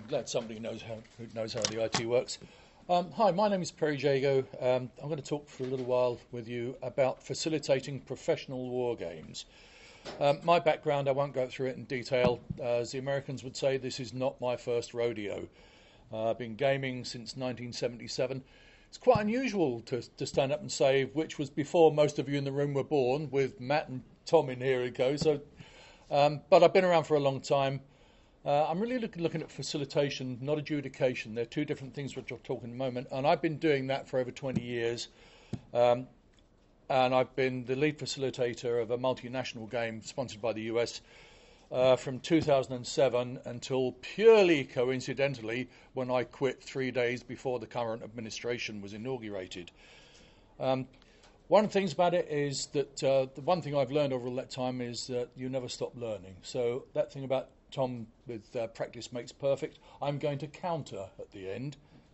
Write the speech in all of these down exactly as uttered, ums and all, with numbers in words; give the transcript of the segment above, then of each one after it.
glad somebody knows how who knows how the I T works. Um, hi, my name is Perry Jago. Um, I'm going to talk for a little while with you about facilitating professional war games. Um, my background, I won't go through it in detail. Uh, as the Americans would say, this is not my first rodeo. Uh, I've been gaming since nineteen seventy-seven. It's quite unusual to, to stand up and say which was before most of you in the room were born, with Matt and Tom in here. It goes. So, um, but I've been around for a long time. Uh, I'm really look, looking at facilitation, not adjudication. They're two different things which I'll talk in a moment. And I've been doing that for over twenty years. Um, and I've been the lead facilitator of a multinational game sponsored by the U S uh, from two thousand seven until purely coincidentally when I quit three days before the current administration was inaugurated. Um, One of the things about it is that uh, the one thing I've learned over all that time is that you never stop learning. So that thing about Tom with uh, practice makes perfect, I'm going to counter at the end.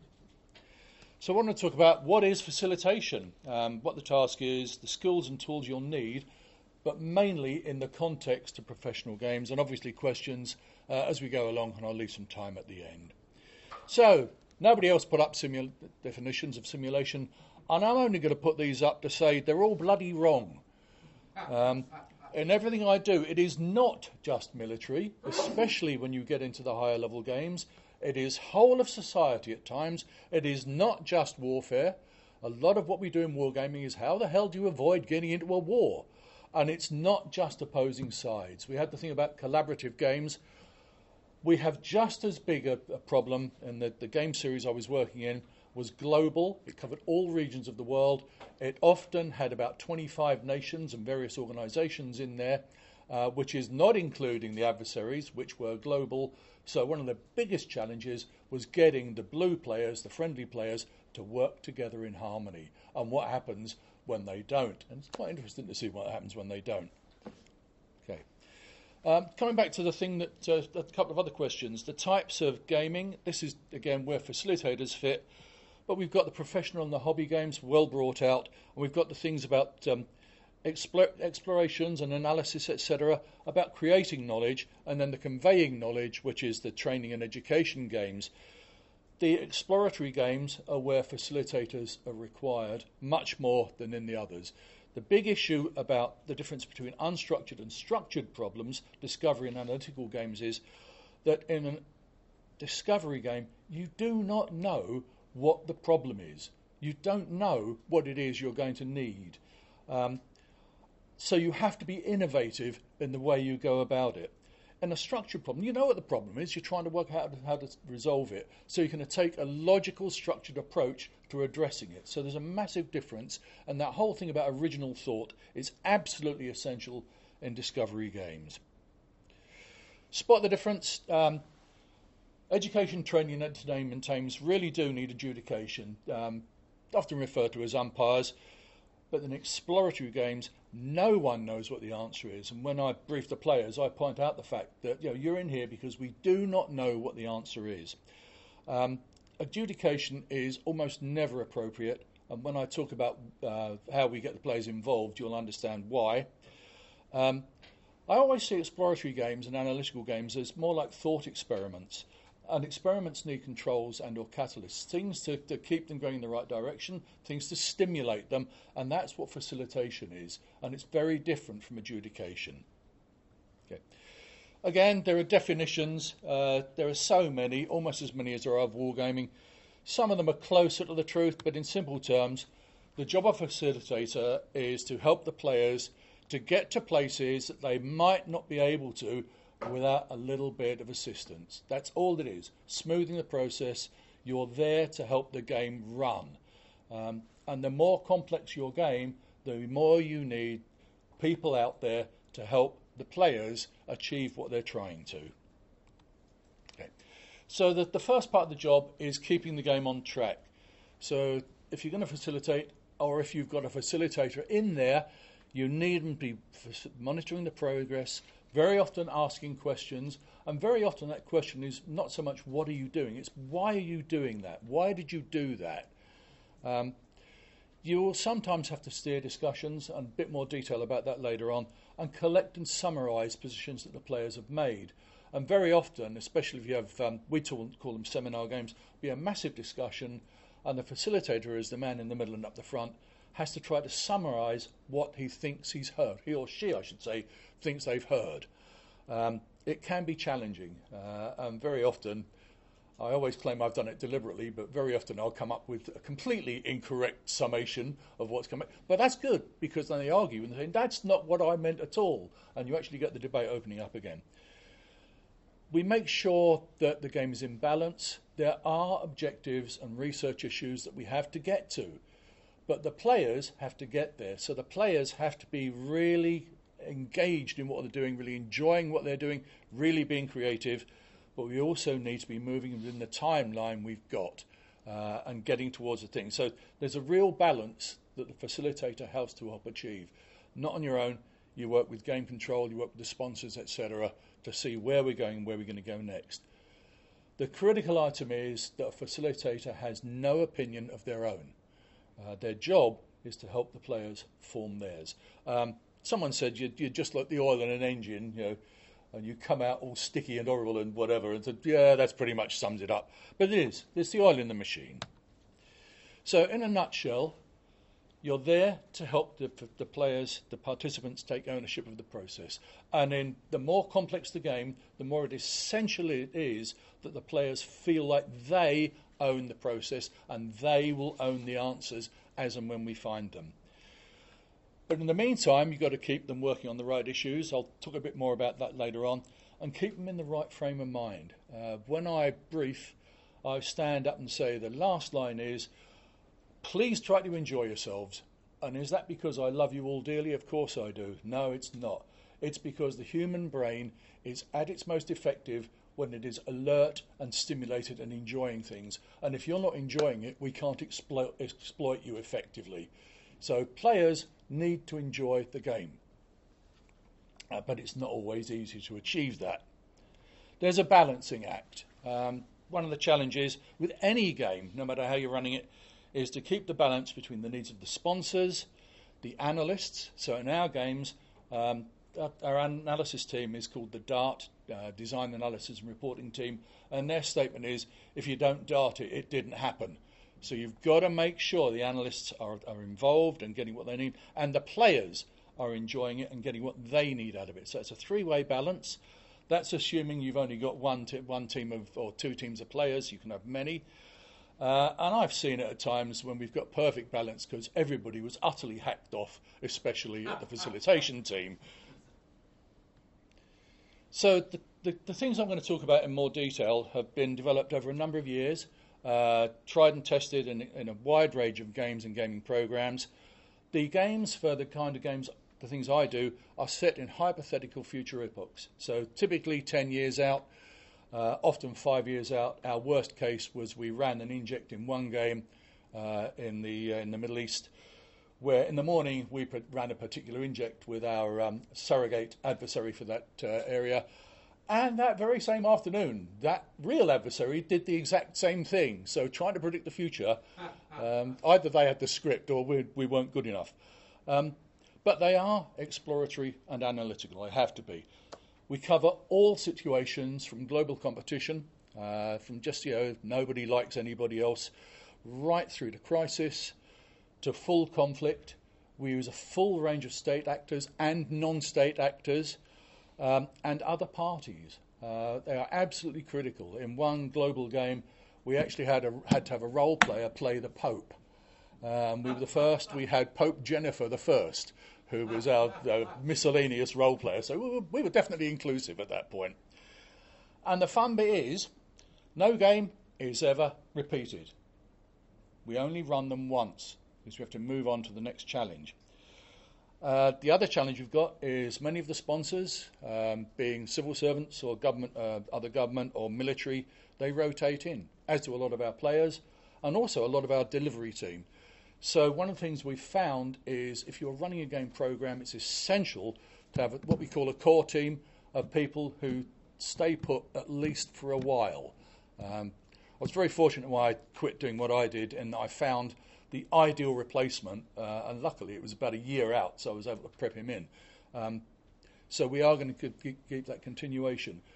So I want to talk about what is facilitation, um, what the task is, the skills and tools you'll need, but mainly in the context of professional games, and obviously questions uh, as we go along, and I'll leave some time at the end. So nobody else put up simul- definitions of simulation, and I'm only going to put these up to say they're all bloody wrong. Um, in everything I do, it is not just military, especially when you get into the higher level games. It is whole of society at times. It is not just warfare. A lot of what we do in wargaming is how the hell do you avoid getting into a war? And it's not just opposing sides. We had the thing about collaborative games. We have just as big a, a problem, and the, the game series I was working in was global. It covered all regions of the world. It often had about twenty-five nations and various organizations in there, uh, which is not including the adversaries, which were global. So one of the biggest challenges was getting the blue players, the friendly players, to work together in harmony, and what happens when they don't. And it's quite interesting to see what happens when they don't. Okay. Um, coming back to the thing that, uh, a couple of other questions, the types of gaming. This is, again, where facilitators fit. But we've got the professional and the hobby games well brought out, and we've got the things about um, explore, explorations and analysis, et cetera, about creating knowledge, and then the conveying knowledge, which is the training and education games. The exploratory games are where facilitators are required, much more than in the others. The big issue about the difference between unstructured and structured problems, discovery and analytical games, is that in a discovery game, you do not know what the problem is. You don't know what it is you're going to need. Um, so you have to be innovative in the way you go about it. In a structured problem, you know what the problem is. You're trying to work out how to resolve it. So you're going to take a logical, structured approach to addressing it. So there's a massive difference, and that whole thing about original thought is absolutely essential in discovery games. Spot the difference. Um, Education, training and entertainment teams really do need adjudication, um, often referred to as umpires, but in exploratory games, no one knows what the answer is. And when I brief the players, I point out the fact that you know, you're in here because we do not know what the answer is. Um, adjudication is almost never appropriate, and when I talk about uh, how we get the players involved, you'll understand why. Um, I always see exploratory games and analytical games as more like thought experiments. And experiments need controls and or catalysts, things to, to keep them going in the right direction, things to stimulate them, and that's what facilitation is. And it's very different from adjudication. Okay. Again, there are definitions. Uh, there are so many, almost as many as there are of wargaming. Some of them are closer to the truth, but in simple terms, the job of a facilitator is to help the players to get to places that they might not be able to without a little bit of assistance. That's all it is. Smoothing the process. You're there to help the game run. Um, and the more complex your game, the more you need people out there to help the players achieve what they're trying to. Okay. So the, the first part of the job is keeping the game on track. So if you're going to facilitate, or if you've got a facilitator in there, you need them to be monitoring the progress, very often asking questions, and very often that question is not so much what are you doing, it's why are you doing that? Why did you do that? Um, you will sometimes have to steer discussions, and a bit more detail about that later on, and collect and summarise positions that the players have made. And very often, especially if you have, um, we call them seminar games, be a massive discussion, and the facilitator is the man in the middle and up the front, has to try to summarise what he thinks he's heard, he or she, I should say, thinks they've heard. Um, it can be challenging, uh, and very often, I always claim I've done it deliberately, but very often I'll come up with a completely incorrect summation of what's coming. But that's good, because then they argue and they say, that's not what I meant at all, and you actually get the debate opening up again. We make sure that the game is in balance. There are objectives and research issues that we have to get to, but the players have to get there. So the players have to be really engaged in what they're doing, really enjoying what they're doing, really being creative, but we also need to be moving within the timeline we've got uh, and getting towards the thing. So there's a real balance that the facilitator helps to help achieve. Not on your own. You work with game control, you work with the sponsors, et cetera, to see where we're going and where we're going to go next. The critical item is that a facilitator has no opinion of their own. Uh, their job is to help the players form theirs. Um, someone said you, you're just like the oil in an engine, you know, and you come out all sticky and horrible and whatever, and said, yeah, that's pretty much sums it up. But it is. It's the oil in the machine. So in a nutshell, you're there to help the, the players, the participants, take ownership of the process. And in the more complex the game, the more it essential it is that the players feel like they own the process and they will own the answers as and when we find them. But in the meantime, you've got to keep them working on the right issues. I'll talk a bit more about that later on. And keep them in the right frame of mind. Uh, when I brief, I stand up and say the last line is, please try to enjoy yourselves. And is that because I love you all dearly? Of course I do. No, it's not. It's because the human brain is at its most effective when it is alert and stimulated and enjoying things. And if you're not enjoying it, we can't exploit, exploit you effectively. So players need to enjoy the game. Uh, but it's not always easy to achieve that. There's a balancing act. Um, one of the challenges with any game, no matter how you're running it, is to keep the balance between the needs of the sponsors, the analysts. So in our games, um, our analysis team is called the DART, uh, Design Analysis and Reporting Team, and their statement is, if you don't DART it, it didn't happen. So you've got to make sure the analysts are, are involved and getting what they need, and the players are enjoying it and getting what they need out of it. So it's a three-way balance. That's assuming you've only got one, t- one team of, or two teams of players. You can have many. Uh, and I've seen it at times when we've got perfect balance because everybody was utterly hacked off, especially at the facilitation team. So the, the, the things I'm going to talk about in more detail have been developed over a number of years, uh, tried and tested in, in a wide range of games and gaming programs. The games, for the kind of games, the things I do, are set in hypothetical future epochs. So typically ten years out. Uh, often five years out. Our worst case was we ran an inject in one game uh, in the uh, in the Middle East, where in the morning we pr- ran a particular inject with our um, surrogate adversary for that uh, area, and that very same afternoon, that real adversary did the exact same thing. So trying to predict the future, um, either they had the script or we, we weren't good enough. Um, but they are exploratory and analytical. They have to be. We cover all situations from global competition, uh, from just, you know, nobody likes anybody else, right through to crisis, to full conflict. We use a full range of state actors and non-state actors um, and other parties. Uh, they are absolutely critical. In one global game, we actually had, a, had to have a role player play the Pope. Um, we were the first. We had Pope Jennifer the First, who was our uh, miscellaneous role player. So we were, we were definitely inclusive at that point. And the fun bit is, no game is ever repeated. We only run them once, because we have to move on to the next challenge. Uh, the other challenge we've got is many of the sponsors, um, being civil servants or government, uh, other government or military, they rotate in, as do a lot of our players, and also a lot of our delivery team. So one of the things we've found is if you're running a game program, it's essential to have what we call a core team of people who stay put at least for a while. Um, I was very fortunate when I quit doing what I did, and I found the ideal replacement, uh, and luckily it was about a year out, so I was able to prep him in. Um, so we are going to keep, keep that continuation.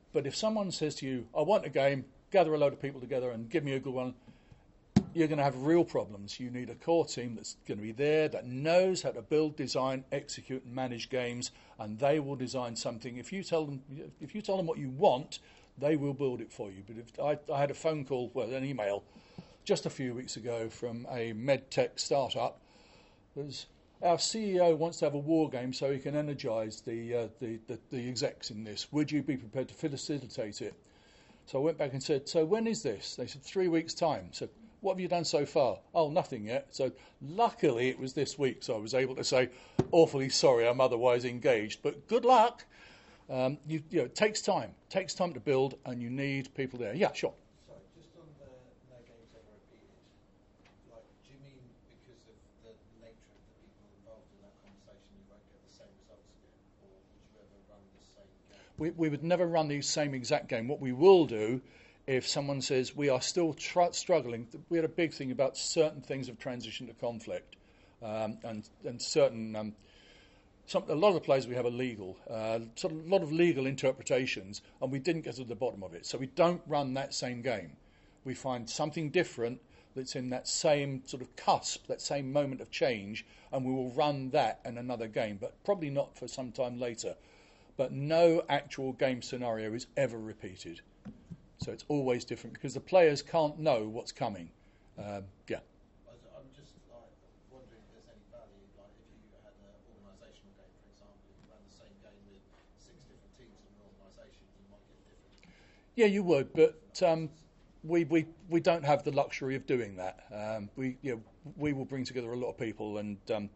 But if someone says to you, I want a game, gather a load of people together and give me a good one, you're going to have real problems. You need a core team that's going to be there, that knows how to build, design, execute, and manage games, and they will design something. If you tell them, if you tell them what you want, they will build it for you. But if I, I had a phone call, well, an email, just a few weeks ago from a medtech startup. There's, our C E O wants to have a war game so he can energise the, uh, the, the the execs in this. Would you be prepared to facilitate it? So I went back and said, so when is this? They said, three weeks' time. So what have you done so far? Oh, nothing yet. So luckily it was this week, so I was able to say, awfully sorry, I'm otherwise engaged. But good luck. Um, you, you know, it takes time. It takes time to build, and you need people there. Yeah, sure. Sorry, just on the no games ever repeated, like, do you mean because of the nature of the people involved in that conversation you won't get the same results again? Or would you ever run the same game? We, we would never run the same exact game. What we will do, if someone says we are still tr- struggling, we had a big thing about certain things have transitioned to conflict, um, and and certain um, some, a lot of the plays we have are legal, uh, sort of a lot of legal interpretations, and we didn't get to the bottom of it. So we don't run that same game. We find something different that's in that same sort of cusp, that same moment of change, and we will run that in another game, but probably not for some time later. But no actual game scenario is ever repeated. So it's always different because the players can't know what's coming. Um, yeah. I'm just like wondering if there's any value, like if you had an organisational game, for example, if you ran the same game with six different teams in an organisation, you might get different. Yeah, you would, but um, we, we we don't have the luxury of doing that. Um, we you know, we will bring together a lot of people, and um,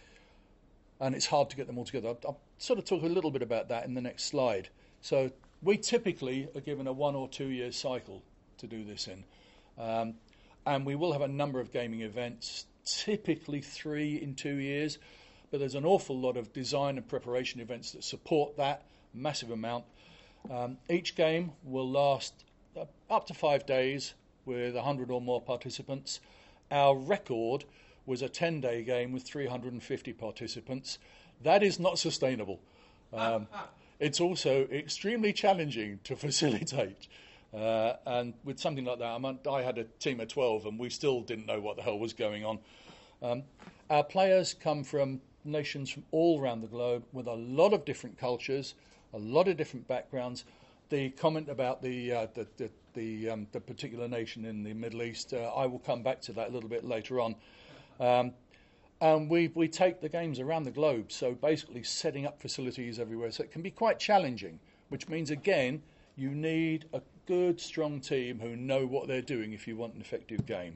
and it's hard to get them all together. I'll, I'll sort of talk a little bit about that in the next slide. So we typically are given a one or two year cycle to do this in. Um, and we will have a number of gaming events, typically three in two years. But there's an awful lot of design and preparation events that support that, massive amount. Um, each game will last uh, up to five days with one hundred or more participants. Our record was a ten-day game with three hundred fifty participants. That is not sustainable. Um, It's also extremely challenging to facilitate. Uh, and with something like that, I, mean, I had a team of twelve and we still didn't know what the hell was going on. Um, our players come from nations from all around the globe with a lot of different cultures, a lot of different backgrounds. The comment about the uh, the, the, the, um, the particular nation in the Middle East, uh, I will come back to that a little bit later on. Um, And we, we take the games around the globe, so basically setting up facilities everywhere. So it can be quite challenging, which means, again, you need a good, strong team who know what they're doing if you want an effective game.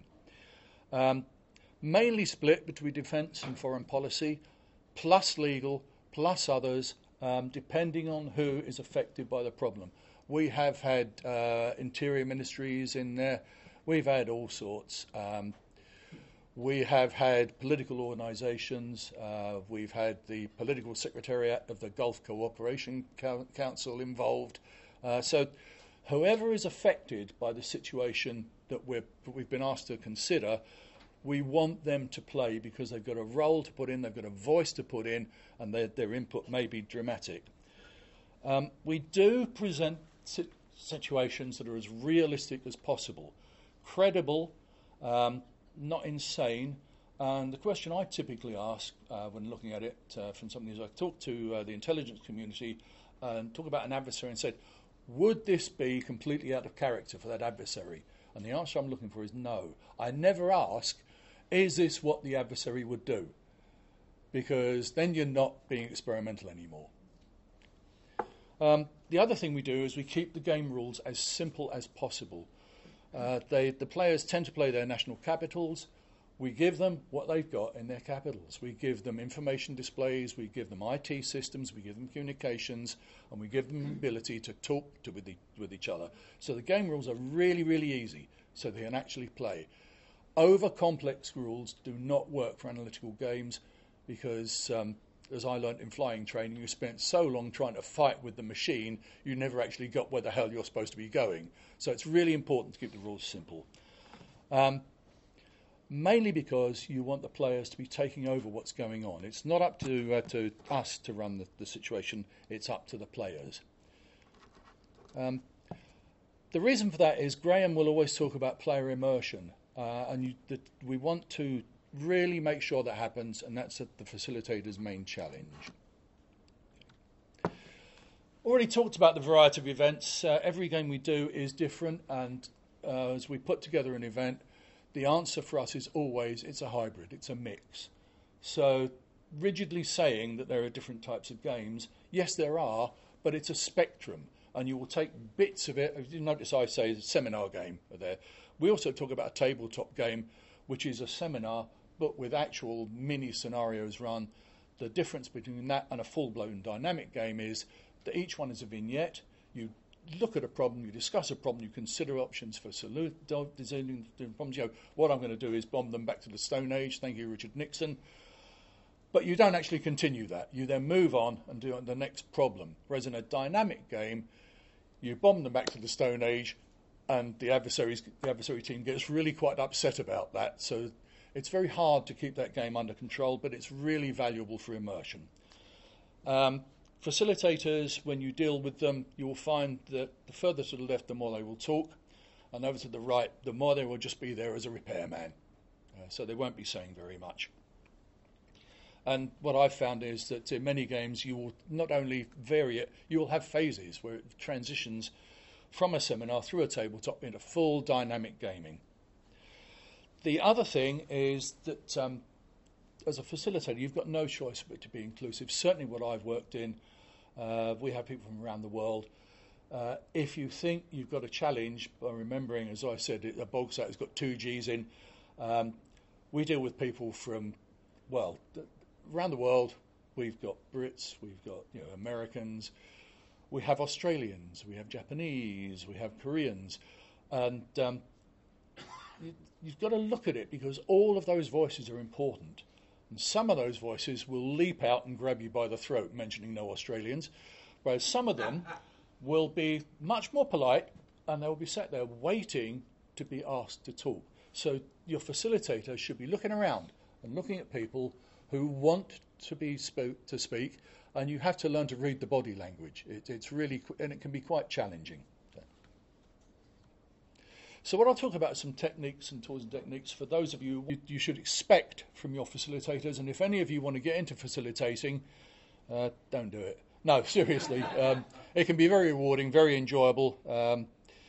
Um, mainly split between defence and foreign policy, plus legal, plus others, um, depending on who is affected by the problem. We have had uh, interior ministries in there. We've had all sorts. Um, We have had political organisations. Uh, we've had the political secretariat of the Gulf Cooperation Council involved. Uh, so whoever is affected by the situation that we're, we've been asked to consider, we want them to play because they've got a role to put in, they've got a voice to put in, and their, their input may be dramatic. Um, we do present si- situations that are as realistic as possible, credible, um, not insane. And the question I typically ask uh, when looking at it uh, from somebody is I talk to uh, the intelligence community and talk about an adversary and said, would this be completely out of character for that adversary? And the answer I'm looking for is no. I never ask, is this what the adversary would do? Because then you're not being experimental anymore. Um, the other thing we do is we keep the game rules as simple as possible. Uh, they, the players tend to play their national capitals. We give them what they've got in their capitals. We give them information displays, we give them I T systems, we give them communications, and we give them the ability to talk to, with, the, with each other. So the game rules are really, really easy, so they can actually play. Over-complex rules do not work for analytical games because, um, as I learnt in flying training, you spent so long trying to fight with the machine, you never actually got where the hell you're supposed to be going. So it's really important to keep the rules simple. Um, mainly because you want the players to be taking over what's going on. It's not up to uh, to us to run the, the situation, it's up to the players. Um, the reason for that is Graham will always talk about player immersion, uh, and you, that we want to really make sure that happens, and that's the facilitator's main challenge. Already talked about the variety of events. Uh, every game we do is different, and uh, as we put together an event, the answer for us is always it's a hybrid, it's a mix. So rigidly saying that there are different types of games, yes there are, but it's a spectrum, and you will take bits of it. You notice I say a seminar game there. We also talk about a tabletop game, which is a seminar, but with actual mini scenarios run. The difference between that and a full-blown dynamic game is that each one is a vignette. You look at a problem, you discuss a problem, you consider options for solution, designing problems. You know, what I'm going to do is bomb them back to the Stone Age. Thank you, Richard Nixon. But you don't actually continue that. You then move on and do the next problem. Whereas in a dynamic game, you bomb them back to the Stone Age, and the adversaries, the adversary team gets really quite upset about that. So it's very hard to keep that game under control, but it's really valuable for immersion. Um, facilitators, when you deal with them, you will find that the further to the left, the more they will talk, and over to the right, the more they will just be there as a repairman. Uh, so they won't be saying very much. And what I've found is that in many games you will not only vary it, you will have phases where it transitions from a seminar through a tabletop into full dynamic gaming. The other thing is that um, as a facilitator, you've got no choice but to be inclusive. Certainly what I've worked in, uh, we have people from around the world. Uh, if you think you've got a challenge by remembering, as I said, a Bogsat has got two G's in, um, we deal with people from, well, th- around the world. We've got Brits, we've got you know, Americans, we have Australians, we have Japanese, we have Koreans, and um, you, you've got to look at it because all of those voices are important. And some of those voices will leap out and grab you by the throat, mentioning no Australians, whereas some of them will be much more polite and they'll be sat there waiting to be asked to talk. So your facilitator should be looking around and looking at people who want to be spoke to speak, and you have to learn to read the body language. It, it's really, and it can be quite challenging. So what I'll talk about some techniques and tools and techniques for those of you you, you should expect from your facilitators, and if any of you want to get into facilitating, uh, don't do it. No, seriously, um, it can be very rewarding, very enjoyable, um,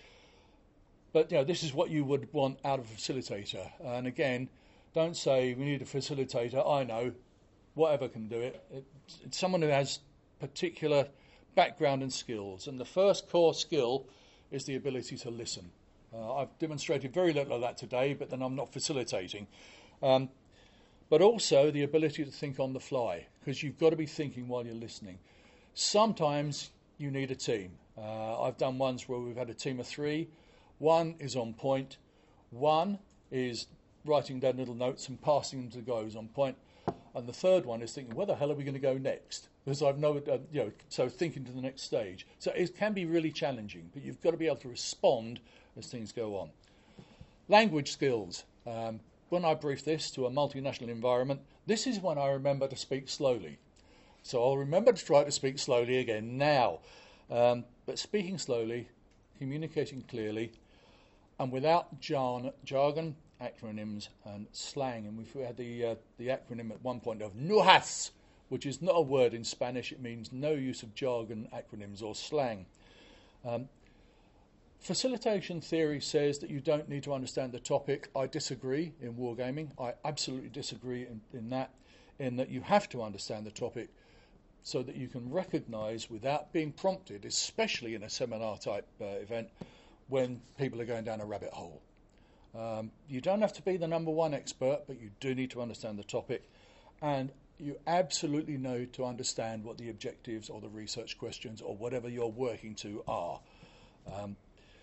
but you know, this is what you would want out of a facilitator. And again, don't say we need a facilitator. I know, whatever can do it. it. It's someone who has particular background and skills. And the first core skill is the ability to listen. Uh, I've demonstrated very little of that today, but then I'm not facilitating. Um, but also the ability to think on the fly, because you've got to be thinking while you're listening. Sometimes you need a team. Uh, I've done ones where we've had a team of three. One is on point. One is writing down little notes and passing them to the guy who's on point. And the third one is thinking, where the hell are we going to go next? Because I've no, uh, you know, so thinking to the next stage. So it can be really challenging, but you've got to be able to respond as things go on. Language skills. Um, when I brief this to a multinational environment, this is when I remember to speak slowly. So I'll remember to try to speak slowly again now. Um, but speaking slowly, communicating clearly, and without jar- jargon, acronyms and slang. And we've had the uh, the acronym at one point of NUHAS, which is not a word in Spanish. It means no use of jargon, acronyms or slang. Um, facilitation theory says that you don't need to understand the topic. I disagree in wargaming. I absolutely disagree in, in that, in that you have to understand the topic so that you can recognise without being prompted, especially in a seminar type uh, event, when people are going down a rabbit hole. Um, you don't have to be the number one expert, but you do need to understand the topic, and you absolutely know to understand what the objectives or the research questions or whatever you're working to are. Um,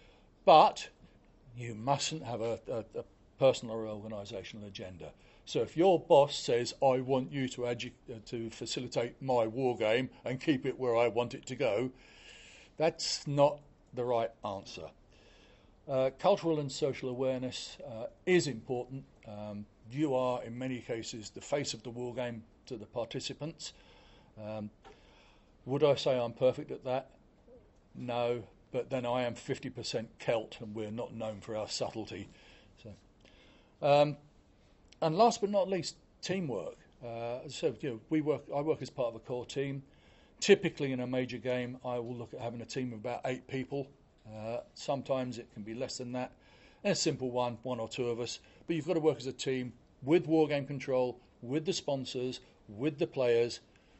but you mustn't have a, a, a personal or organisational agenda. So if your boss says, I want you to, edu- uh, to facilitate my war game and keep it where I want it to go, that's not the right answer. Uh, cultural and social awareness uh, is important. Um, you are, in many cases, the face of the war game to the participants. Um, would I say I'm perfect at that? No, but then I am fifty percent Celt, and we're not known for our subtlety. So, um, and last but not least, teamwork. Uh, so you know, we work. I work as part of a core team. Typically, in a major game, I will look at having a team of about eight people. Uh, sometimes it can be less than that. And a simple one, one or two of us. But you've got to work as a team with Wargame Control, with the sponsors, with the players.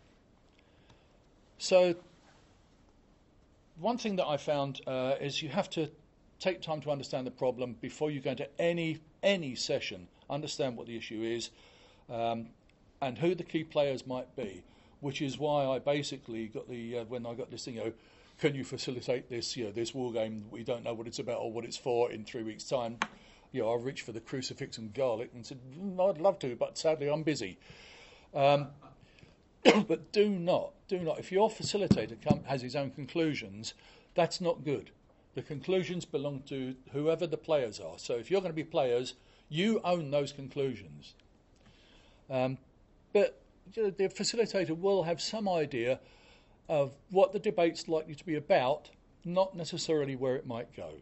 So one thing that I found uh, is you have to take time to understand the problem before you go into any any session. Understand what the issue is um, and who the key players might be, which is why I basically got the uh, when I got this thing, you know, can you facilitate this, you know, this war game? We don't know what it's about or what it's for in three weeks' time. You know, I reached for the crucifix and garlic and said, mm, I'd love to, but sadly I'm busy. Um, but do not, do not. If your facilitator come, has his own conclusions, that's not good. The conclusions belong to whoever the players are. So if you're going to be players, you own those conclusions. Um, but you know, the facilitator will have some idea of what the debate's likely to be about, not necessarily where it might go.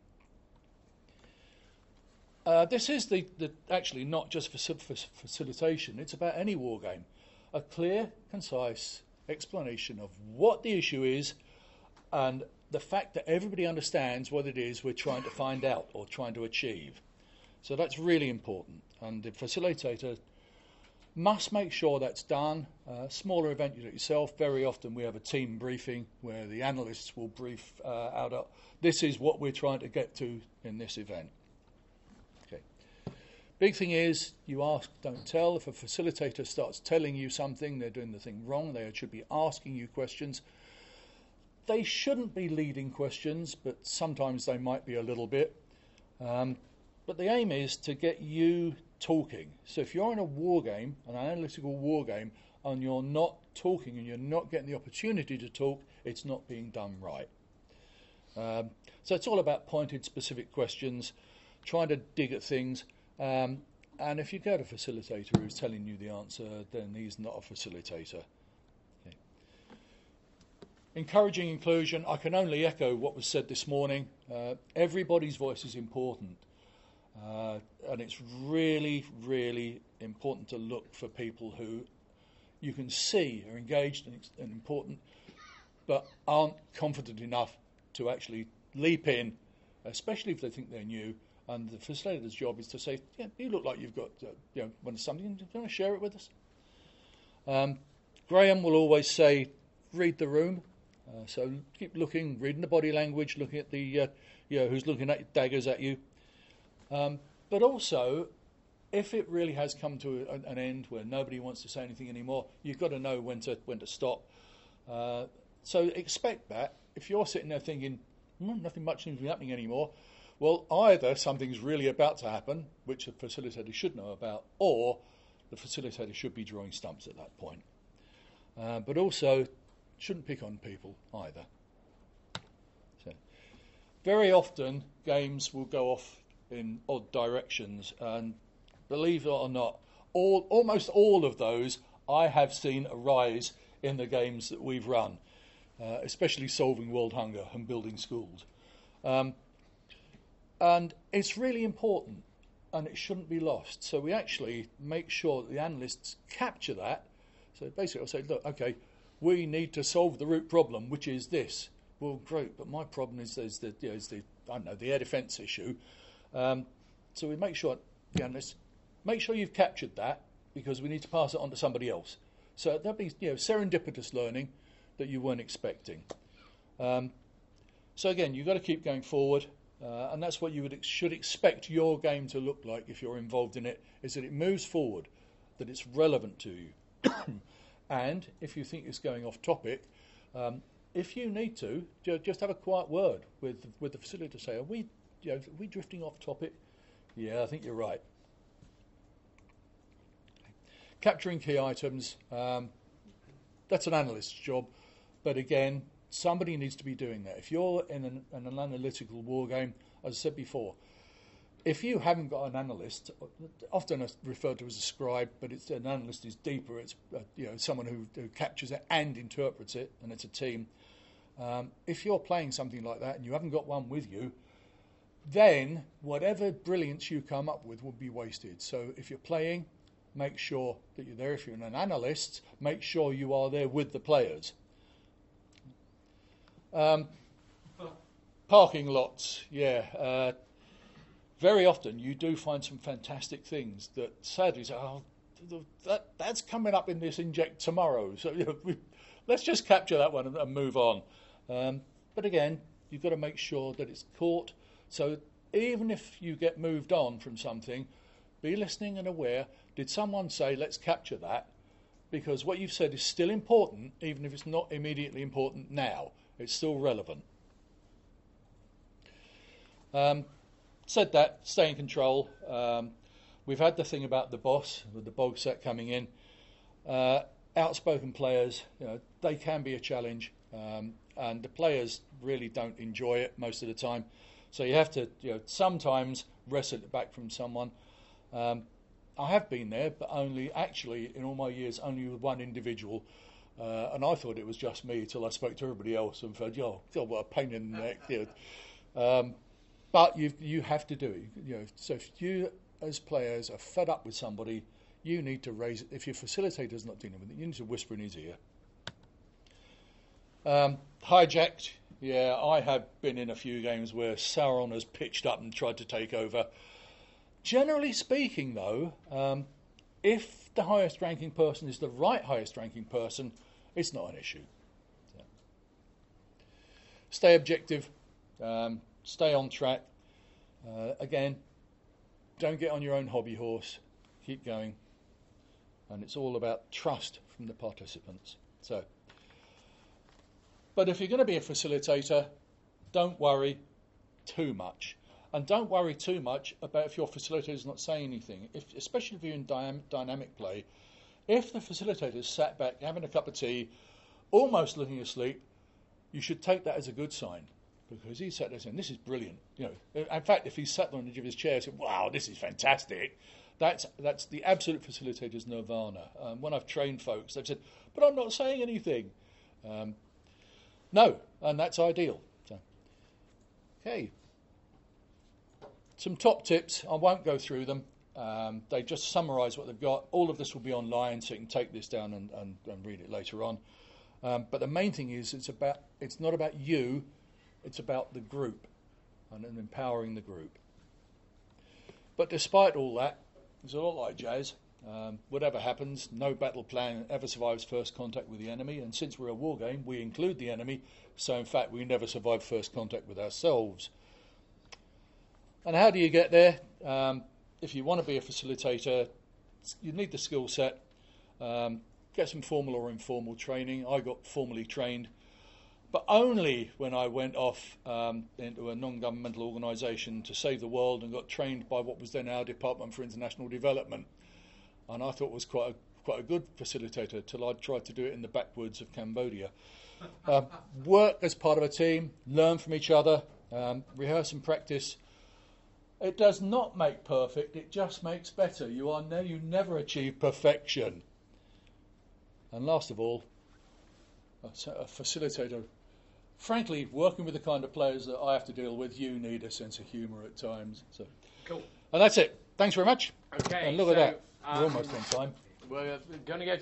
Uh, this is the, the actually not just for, for facilitation, it's about any war game. A clear, concise explanation of what the issue is and the fact that everybody understands what it is we're trying to find out or trying to achieve. So that's really important, and the facilitator must make sure that's done. Uh, smaller event, you do it yourself. Very often we have a team briefing where the analysts will brief uh, out, uh, this is what we're trying to get to in this event. Okay. Big thing is, you ask, don't tell. If a facilitator starts telling you something, they're doing the thing wrong. They should be asking you questions. They shouldn't be leading questions, but sometimes they might be a little bit. Um, but the aim is to get you talking. So if you're in a war game, an analytical war game, and you're not talking and you're not getting the opportunity to talk, it's not being done right. Um, so it's all about pointed, specific questions, trying to dig at things. Um, and if you get a facilitator who's telling you the answer, then he's not a facilitator. Okay. Encouraging inclusion. I can only echo what was said this morning. Uh, everybody's voice is important. Uh, and it's really, really important to look for people who you can see are engaged and, and important, but aren't confident enough to actually leap in, especially if they think they're new. And the facilitator's job is to say, yeah, you look like you've got, uh, you know, when something, do you want to share it with us? Um, Graham will always say, read the room. Uh, so keep looking, reading the body language, looking at the, uh, you know, who's looking at daggers at you. Um, but also, if it really has come to a, an end where nobody wants to say anything anymore, you've got to know when to when to stop. Uh, so expect that. If you're sitting there thinking, mm, nothing much seems to be happening anymore, well, either something's really about to happen, which the facilitator should know about, or the facilitator should be drawing stumps at that point. Uh, but also, shouldn't pick on people either. So, very often, games will go off in odd directions, and believe it or not, all almost all of those I have seen arise in the games that we've run, uh, especially solving world hunger and building schools. Um, and it's really important, and it shouldn't be lost. So we actually make sure that the analysts capture that. So basically I'll say, look, okay, we need to solve the root problem, which is this. Well, great, but my problem is there's the, you know, is the I don't know, the air defence issue. Um, so we make sure, the analysts, make sure you've captured that, because we need to pass it on to somebody else. So there'll be, you know, serendipitous learning that you weren't expecting. Um, so again, you've got to keep going forward, uh, and that's what you would ex- should expect your game to look like if you're involved in it, is that it moves forward, that it's relevant to you. And if you think it's going off topic, um, if you need to, ju- just have a quiet word with with the facilitator to say, are we, you know, are we drifting off topic? Yeah, I think you're right. Capturing key items, um, that's an analyst's job, but again, somebody needs to be doing that. If you're in an, in an analytical war game, as I said before, if you haven't got an analyst, often referred to as a scribe, but it's, an analyst is deeper. It's uh, you know, someone who, who captures it and interprets it, and it's a team. Um, if you're playing something like that and you haven't got one with you, then whatever brilliance you come up with will be wasted. So if you're playing, make sure that you're there. If you're an analyst, make sure you are there with the players. Um, parking lots, yeah. Uh, very often you do find some fantastic things that sadly say, oh, that, that's coming up in this inject tomorrow. So you know, we, let's just capture that one and, and move on. Um, but again, you've got to make sure that it's caught. So even if you get moved on from something, be listening and aware. Did someone say, let's capture that? Because what you've said is still important, even if it's not immediately important now. It's still relevant. Um, said that, stay in control. Um, we've had the thing about the boss, with the bog set coming in. Uh, outspoken players, you know, they can be a challenge. Um, and the players really don't enjoy it most of the time. So you have to, you know, sometimes wrestle it back from someone. Um, I have been there, but only, actually, in all my years, only with one individual. Uh, and I thought it was just me till I spoke to everybody else and thought, oh, God, what a pain in the neck. You know. um, but you you have to do it. You know, so if you, as players, are fed up with somebody, you need to raise it. If your facilitator's not dealing with it, you need to whisper in his ear. Um, hijacked. Yeah, I have been in a few games where Sauron has pitched up and tried to take over. Generally speaking, though, um, if the highest ranking person is the right highest ranking person, it's not an issue. So. Stay objective, um, stay on track. Uh, again, don't get on your own hobby horse. Keep going. And it's all about trust from the participants. So. But if you're going to be a facilitator, don't worry too much. And don't worry too much about if your facilitator is not saying anything, if, especially if you're in dy- dynamic play. If the facilitator is sat back having a cup of tea, almost looking asleep, you should take that as a good sign, because he's sat there saying, this is brilliant. You know, in fact, if he's sat on the edge of his chair and said, wow, this is fantastic, that's that's the absolute facilitator's nirvana. Um, when I've trained folks, they've said, but I'm not saying anything. Um, No, and that's ideal. So, okay. Some top tips. I won't go through them. Um, they just summarise what they've got. All of this will be online, so you can take this down and, and, and read it later on. Um, but the main thing is, it's about it's not about you. It's about the group and, and empowering the group. But despite all that, it's a lot like jazz. Um, whatever happens, no battle plan ever survives first contact with the enemy, and since we're a war game, we include the enemy, so in fact we never survive first contact with ourselves. And how do you get there? Um, if you want to be a facilitator, you need the skill set. Um, get some formal or informal training. I got formally trained, but only when I went off um, into a non-governmental organisation to save the world and got trained by what was then our Department for International Development. And I thought it was quite a, quite a good facilitator till I tried to do it in the backwoods of Cambodia. Um, work as part of a team, learn from each other, um, rehearse and practice. It does not make perfect, it just makes better. You are ne- you never achieve perfection. And last of all, a, a facilitator. Frankly, working with the kind of players that I have to deal with, you need a sense of humour at times. So, cool. And that's it. Thanks very much. Okay. And look so, at that. We're um, almost on time. We're going to go